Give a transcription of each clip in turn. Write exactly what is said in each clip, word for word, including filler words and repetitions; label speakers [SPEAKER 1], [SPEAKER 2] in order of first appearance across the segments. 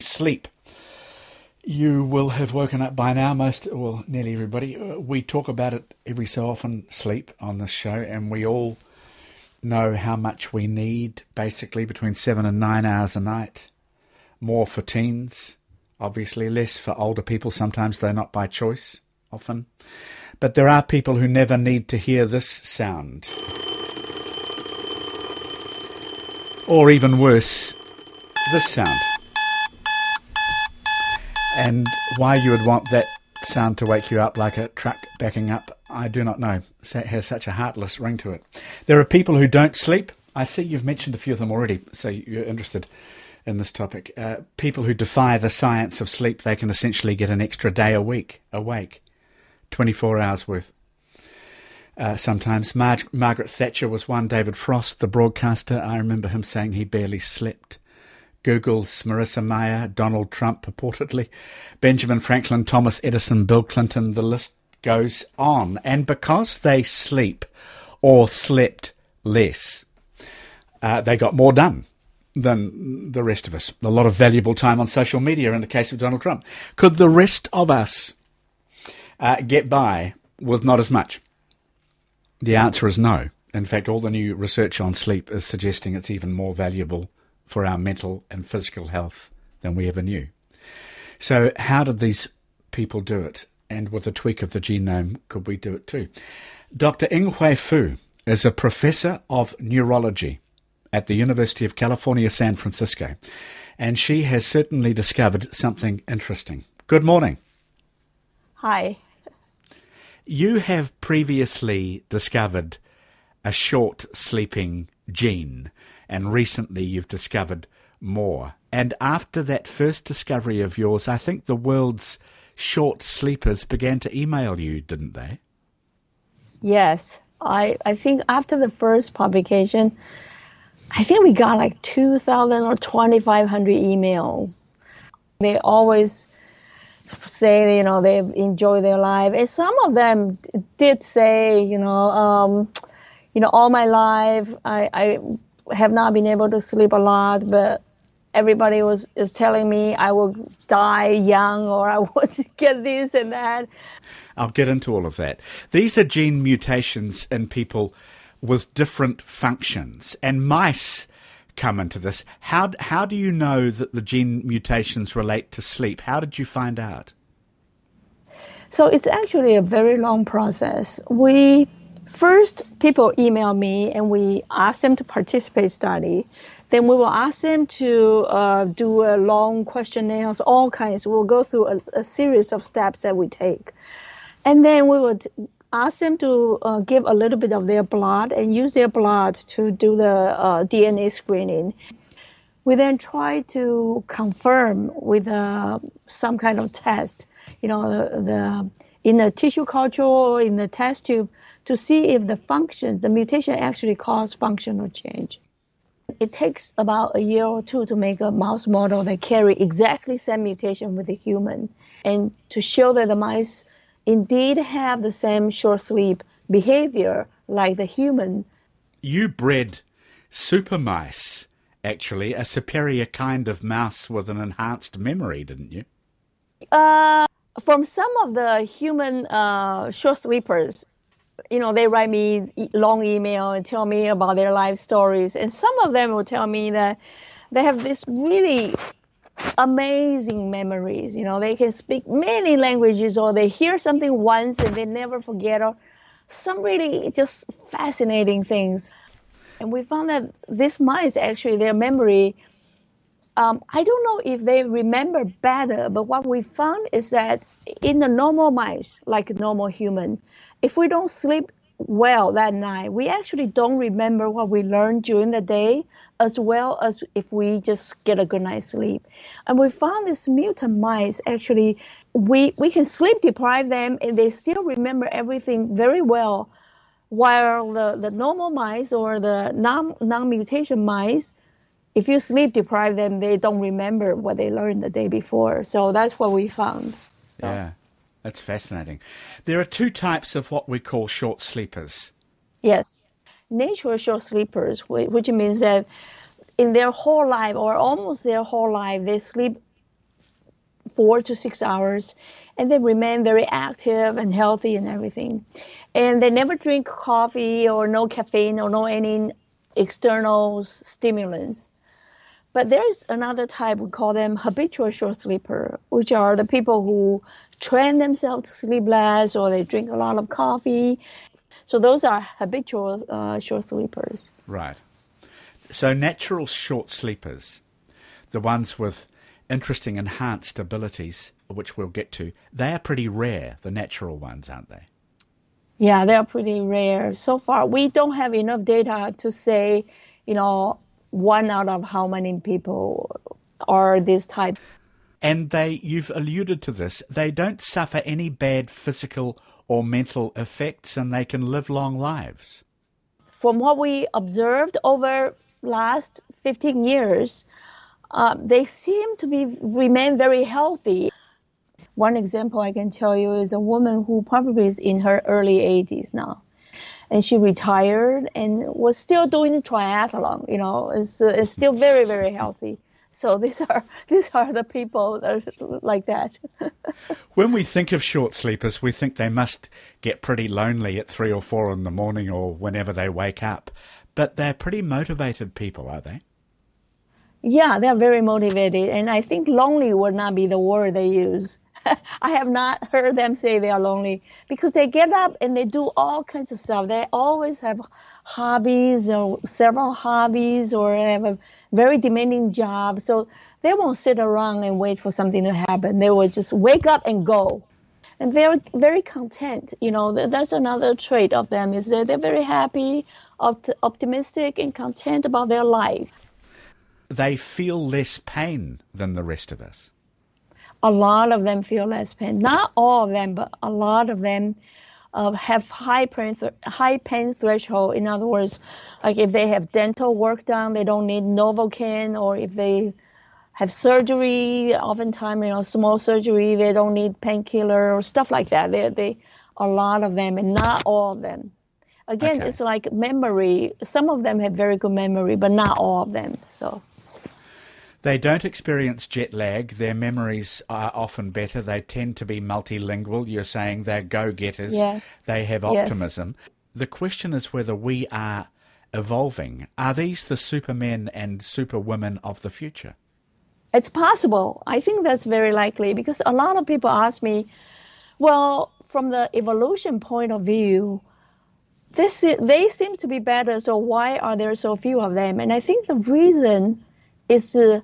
[SPEAKER 1] Sleep. You will have woken up by now, most, well, nearly everybody. We talk about it every so often, sleep, on this show, and we all know how much we need, basically between seven and nine hours a night. More for teens, obviously, less for older people. Sometimes they're not by choice, often. But there are people who never need to hear this sound. Or even worse, this sound. And why you would want that sound to wake you up like a truck backing up, I do not know. It has such a heartless ring to it. There are people who don't sleep. I see you've mentioned a few of them already, so you're interested in this topic. Uh, people who defy the science of sleep, they can essentially get an extra day a week awake, twenty-four hours worth. Uh, sometimes Mar- Margaret Thatcher was one. David Frost, the broadcaster, I remember him saying he barely slept. Google's Marissa Mayer, Donald Trump purportedly, Benjamin Franklin, Thomas Edison, Bill Clinton, the list goes on. And because they sleep or slept less, uh, they got more done than the rest of us. A lot of valuable time on social media in the case of Donald Trump. Could the rest of us uh, get by with not as much? The answer is no. In fact, all the new research on sleep is suggesting it's even more valuable for our mental and physical health than we ever knew. So how did these people do it? And with a tweak of the genome, could we do it too? Doctor Ing-Hui Fu is a professor of neurology at the University of California, San Francisco, and she has certainly discovered something interesting. Good morning.
[SPEAKER 2] Hi.
[SPEAKER 1] You have previously discovered a short sleeping gene, and recently you've discovered more. And after that first discovery of yours, I think the world's short sleepers began to email you, didn't they?
[SPEAKER 2] Yes. I, I think after the first publication, I think we got like two thousand or twenty-five hundred emails. They always say, you know, they enjoy their life. And some of them did say, you know, um, you know, all my life, I, I have not been able to sleep a lot, but everybody was is telling me I will die young or I would get this and that.
[SPEAKER 1] I'll get into all of that. These are gene mutations in people with different functions, and mice come into this. How how do you know that the gene mutations relate to sleep? How did you find out?
[SPEAKER 2] So it's actually a very long process. We First, people email me and we ask them to participate study. Then we will ask them to uh, do a long questionnaires, all kinds. We'll go through a, a series of steps that we take. And then we would ask them to uh, give a little bit of their blood and use their blood to do the uh, D N A screening. We then try to confirm with uh, some kind of test, you know, the, the in the tissue culture or in the test tube, to see if the function, the mutation actually cause functional change. It takes about a year or two to make a mouse model that carry exactly same mutation with the human, and to show that the mice indeed have the same short sleep behavior like the human.
[SPEAKER 1] You bred super mice, actually, a superior kind of mouse with an enhanced memory, didn't you?
[SPEAKER 2] Uh, from some of the human uh, short sleepers, you know, they write me long email and tell me about their life stories. And some of them will tell me that they have this really amazing memories. You know, they can speak many languages, or they hear something once and they never forget, or some really just fascinating things. And we found that this mice, actually, their memory, um, I don't know if they remember better, but what we found is that in the normal mice, like normal human, if we don't sleep well that night, we actually don't remember what we learned during the day as well as if we just get a good night's sleep. And we found these mutant mice, actually, we, we can sleep deprive them and they still remember everything very well, while the, the normal mice or the non, non-mutation mice, if you sleep deprive them, they don't remember what they learned the day before. So that's what we found. So.
[SPEAKER 1] Yeah. That's fascinating. There are two types of what we call short sleepers.
[SPEAKER 2] Yes. Natural short sleepers, which means that in their whole life or almost their whole life, they sleep four to six hours, and they remain very active and healthy and everything. And they never drink coffee or no caffeine or no any external stimulants. But there's another type, we call them habitual short sleeper, which are the people who train themselves to sleep less or they drink a lot of coffee. So those are habitual uh, short sleepers.
[SPEAKER 1] Right. So natural short sleepers, the ones with interesting enhanced abilities, which we'll get to, they are pretty rare, the natural ones, aren't they?
[SPEAKER 2] Yeah, they're pretty rare. So far, we don't have enough data to say, you know, one out of how many people are this type.
[SPEAKER 1] And they, you've alluded to this, they don't suffer any bad physical or mental effects, and they can live long lives.
[SPEAKER 2] From what we observed over last fifteen years, uh, they seem to be remain very healthy. One example I can tell you is a woman who probably is in her early eighties now. And she retired and was still doing the triathlon, you know, is uh, is still very, very healthy. So these are these are the people that are like that.
[SPEAKER 1] When we think of short sleepers, we think they must get pretty lonely at three or four in the morning or whenever they wake up. But they're pretty motivated people, are they?
[SPEAKER 2] Yeah, they're very motivated. And I think lonely would not be the word they use. I have not heard them say they are lonely because they get up and they do all kinds of stuff. They always have hobbies or several hobbies or have a very demanding job. So they won't sit around and wait for something to happen. They will just wake up and go. And they're very content. You know, that's another trait of them is that they're very happy, opt- optimistic, and content about their life.
[SPEAKER 1] They feel less pain than the rest of us.
[SPEAKER 2] A lot of them feel less pain. Not all of them, but a lot of them uh, have high pain, th- high pain threshold. In other words, like if they have dental work done, they don't need Novocaine, or if they have surgery, oftentimes, you know, small surgery, they don't need painkiller or stuff like that. They, they, a lot of them, and not all of them. Again, okay. It's like memory. Some of them have very good memory, but not all of them. So.
[SPEAKER 1] They don't experience jet lag. Their memories are often better. They tend to be multilingual. You're saying they're go-getters.
[SPEAKER 2] Yeah.
[SPEAKER 1] They have optimism. Yes. The question is whether we are evolving. Are these the supermen and superwomen of the future?
[SPEAKER 2] It's possible. I think that's very likely because a lot of people ask me, well, from the evolution point of view, this they seem to be better, so why are there so few of them? And I think the reason is uh,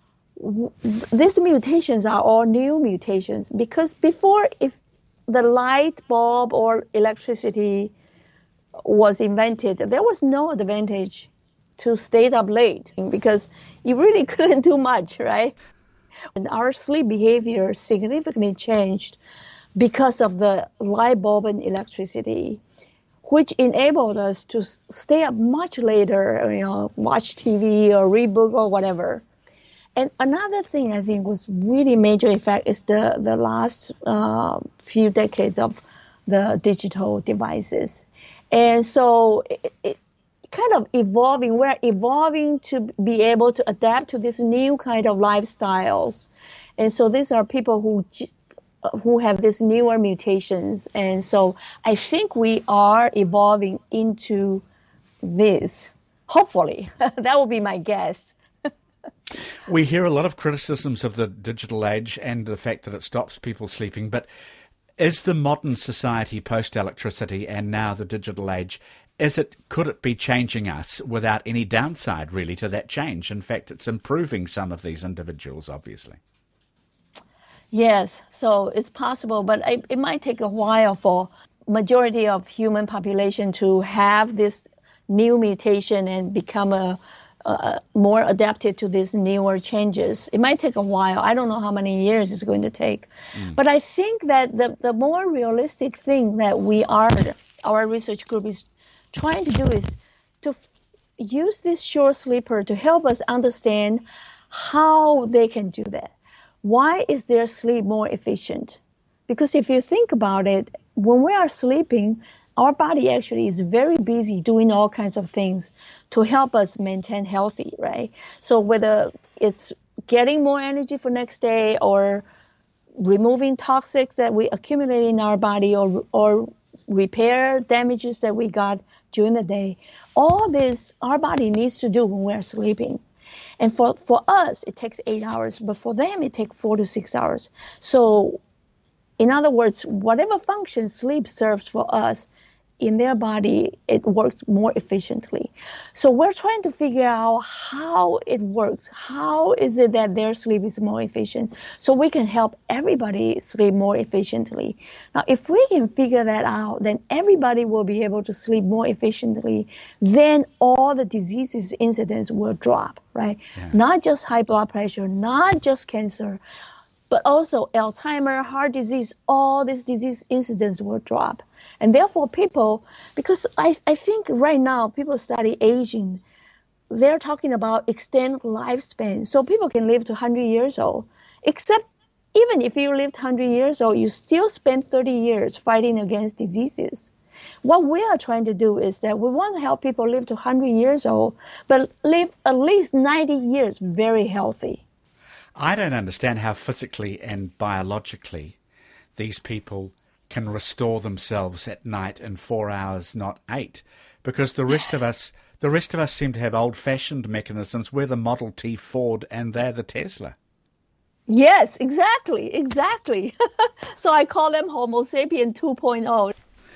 [SPEAKER 2] these mutations are all new mutations because before, if the light bulb or electricity was invented, there was no advantage to stay up late because you really couldn't do much, right? And our sleep behavior significantly changed because of the light bulb and electricity, which enabled us to stay up much later, you know, watch T V or read book or whatever. And another thing I think was really major effect is the, the last uh, few decades of the digital devices. And so it, it kind of evolving, we're evolving to be able to adapt to this new kind of lifestyles. And so these are people who who have these newer mutations. And so I think we are evolving into this, hopefully. That would be my guess.
[SPEAKER 1] We hear a lot of criticisms of the digital age and the fact that it stops people sleeping, but is the modern society post-electricity and now the digital age, is it, could it be changing us without any downside really to that change? In fact, it's improving some of these individuals, obviously.
[SPEAKER 2] Yes, so it's possible, but it, it might take a while for majority of human population to have this new mutation and become a, a more adapted to these newer changes. It might take a while. I don't know how many years it's going to take. Mm. But I think that the, the more realistic thing that we are, our research group is trying to do is to f- use this short sleeper to help us understand how they can do that. Why is their sleep more efficient? Because if you think about it, when we are sleeping, our body actually is very busy doing all kinds of things to help us maintain healthy, right? So whether it's getting more energy for next day or removing toxics that we accumulate in our body, or or repair damages that we got during the day. All this our body needs to do when we're sleeping. And for, for us, it takes eight hours, but for them, it takes four to six hours. So in other words, whatever function sleep serves for us, in their body, it works more efficiently. So we're trying to figure out how it works. How is it that their sleep is more efficient, so we can help everybody sleep more efficiently? Now, if we can figure that out, then everybody will be able to sleep more efficiently. Then all the diseases incidence will drop, right? Yeah. Not just high blood pressure, not just cancer, but also Alzheimer's, heart disease, all these disease incidents will drop. And therefore people, because I, I think right now people study aging, they're talking about extend lifespan. So people can live to one hundred years old, except even if you lived one hundred years old, you still spend thirty years fighting against diseases. What we are trying to do is that we want to help people live to one hundred years old, but live at least ninety years very healthy.
[SPEAKER 1] I don't understand how physically and biologically these people can restore themselves at night in four hours, not eight, because the rest of us, the rest of us seem to have old-fashioned mechanisms. We're the Model T Ford, and they're the Tesla.
[SPEAKER 2] Yes, exactly, exactly. So I call them Homo sapien two point oh.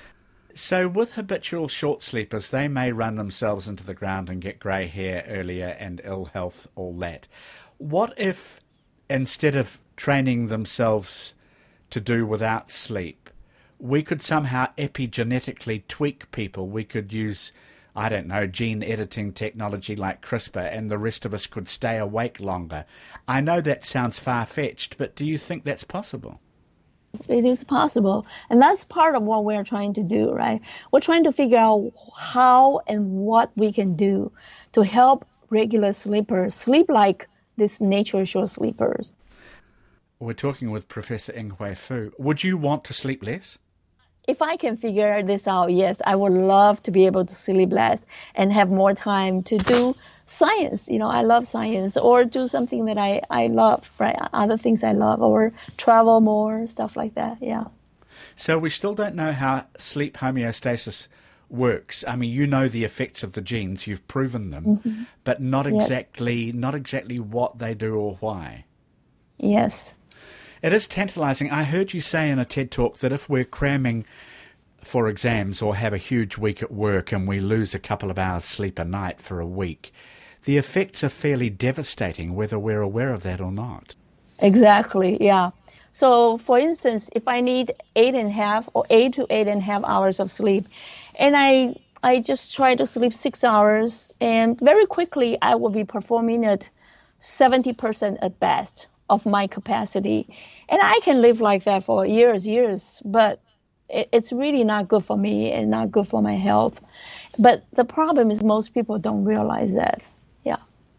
[SPEAKER 1] So with habitual short sleepers, they may run themselves into the ground and get grey hair earlier and ill health, all that. What if, instead of training themselves to do without sleep, we could somehow epigenetically tweak people? We could use, I don't know, gene editing technology like CRISPR, and the rest of us could stay awake longer. I know that sounds far-fetched, but do you think that's possible?
[SPEAKER 2] It is possible. And that's part of what we're trying to do, right? We're trying to figure out how and what we can do to help regular sleepers sleep like these nature short sleepers.
[SPEAKER 1] We're talking with Professor Ing-Hui Fu. Would you want to sleep less?
[SPEAKER 2] If I can figure this out, yes, I would love to be able to sleep less and have more time to do science. You know, I love science, or do something that I, I love, right? Other things I love, or travel more, stuff like that, yeah.
[SPEAKER 1] So we still don't know how sleep homeostasis works. I mean, you know the effects of the genes, you've proven them, mm-hmm. but not exactly, yes. not exactly what they do or why.
[SPEAKER 2] Yes.
[SPEAKER 1] It is tantalizing. I heard you say in a TED Talk that if we're cramming for exams or have a huge week at work and we lose a couple of hours sleep a night for a week, the effects are fairly devastating, whether we're aware of that or not.
[SPEAKER 2] Exactly, yeah. So, for instance, if I need eight and a half or eight to eight and a half hours of sleep, and I I just try to sleep six hours, and very quickly I will be performing at seventy percent at best of my capacity. And I can live like that for years, years, but it, it's really not good for me and not good for my health. But the problem is most people don't realize that. Yeah.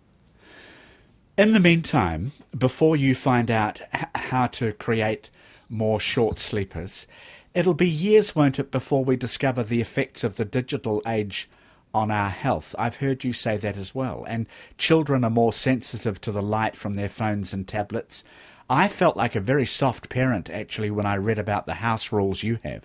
[SPEAKER 1] In the meantime, before you find out h- how to create more short sleepers, it'll be years, won't it, before we discover the effects of the digital age on our health. I've heard you say that as well. And children are more sensitive to the light from their phones and tablets. I felt like a very soft parent, actually, when I read about the house rules you have.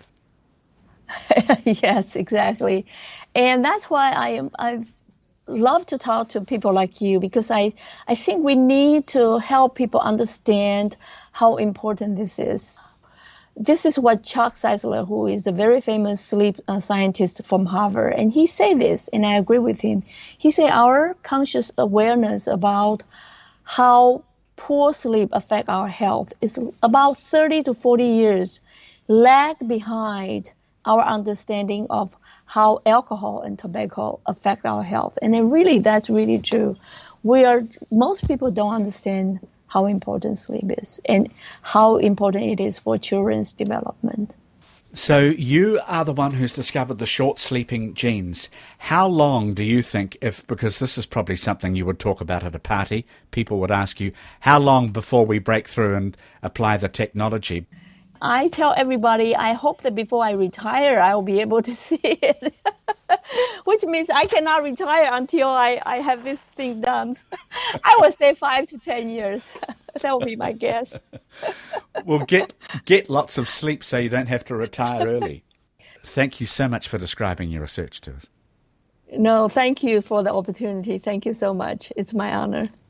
[SPEAKER 2] Yes, exactly. And that's why I am, I love to talk to people like you, because I, I think we need to help people understand how important this is. This is what Chuck Czeisler, who is a very famous sleep uh, scientist from Harvard, and he said this, and I agree with him. He said our conscious awareness about how poor sleep affect our health is about thirty to forty years lag behind our understanding of how alcohol and tobacco affect our health. And then really, that's really true. We are, most people don't understand how important sleep is and how important it is for children's development.
[SPEAKER 1] So you are the one who's discovered the short sleeping genes. How long do you think, if, because this is probably something you would talk about at a party, people would ask you, how long before we break through and apply the technology?
[SPEAKER 2] I tell everybody, I hope that before I retire, I will be able to see it, which means I cannot retire until I, I have this thing done. I would say five to ten years. that will be my guess.
[SPEAKER 1] Well, get get lots of sleep so you don't have to retire early. Thank you so much for describing your research to us.
[SPEAKER 2] No, thank you for the opportunity. Thank you so much. It's my honor.